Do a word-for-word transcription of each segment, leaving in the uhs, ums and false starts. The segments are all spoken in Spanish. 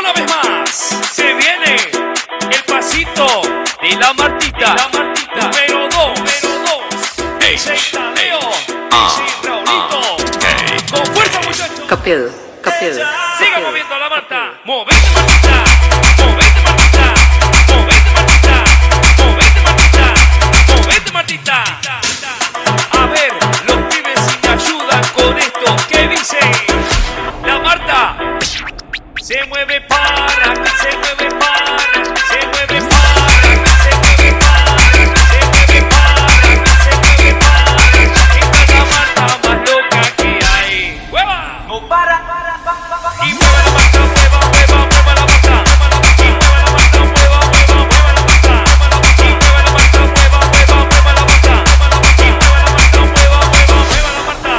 una vez más se viene el pasito de la Martita, la Martita número dos, número dos. D J Tadeo, D J Raulito, con fuerza muchachos. Copiado, copiado. Siga moviendo a la Marta, movete Martita, movete Martita, movete Martita, movete Martita, movete Martita. A ver, los pibes si me ayudan con esto, ¿qué dice? La Marta se mueve para, se mueve para, se mueve para, se mueve para, se mueve para, se mueve para. Esta es la Marta más loca que hay. ¡Hueva! No para, para, para, para. Y mueve la Marta, mueva, mueva, mueva la Marta. Y mueve la Marta, mueva, mueva, mueva la Marta. Y mueve la Marta, mueva, mueva, mueva la Marta. Y mueve la Marta, mueva, mueva, mueva la Marta.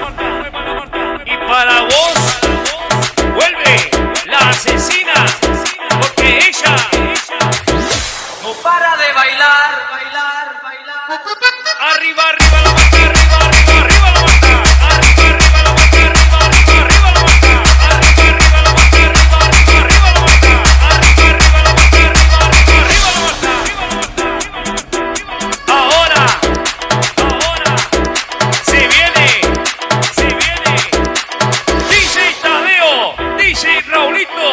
Y para vos vuelve la asesina, porque ella No para de bailar, bailar, bailar. arriba, arriba la Marta, arriba, arriba, arriba la Marta. Arriba, arriba la Marta, arriba, arriba, arriba la Marta. Arriba, arriba la Marta, arriba, arriba, arriba la Marta. Arriba, arriba la Marta, arriba, arriba, arriba la Marta. Ahora, ahora se viene, se viene D J Tadeo, D J Raulito.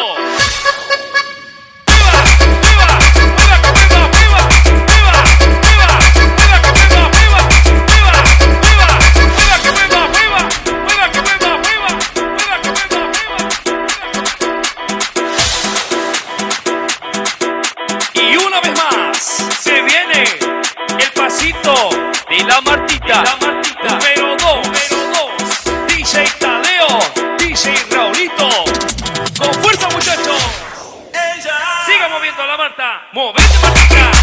Y una vez más se viene el pasito de la Martita, la Martita número dos, número dos. D J Tadeo, D J Raulito, con fuerza muchachos. Ella. Siga moviendo a la Marta, movete Martita.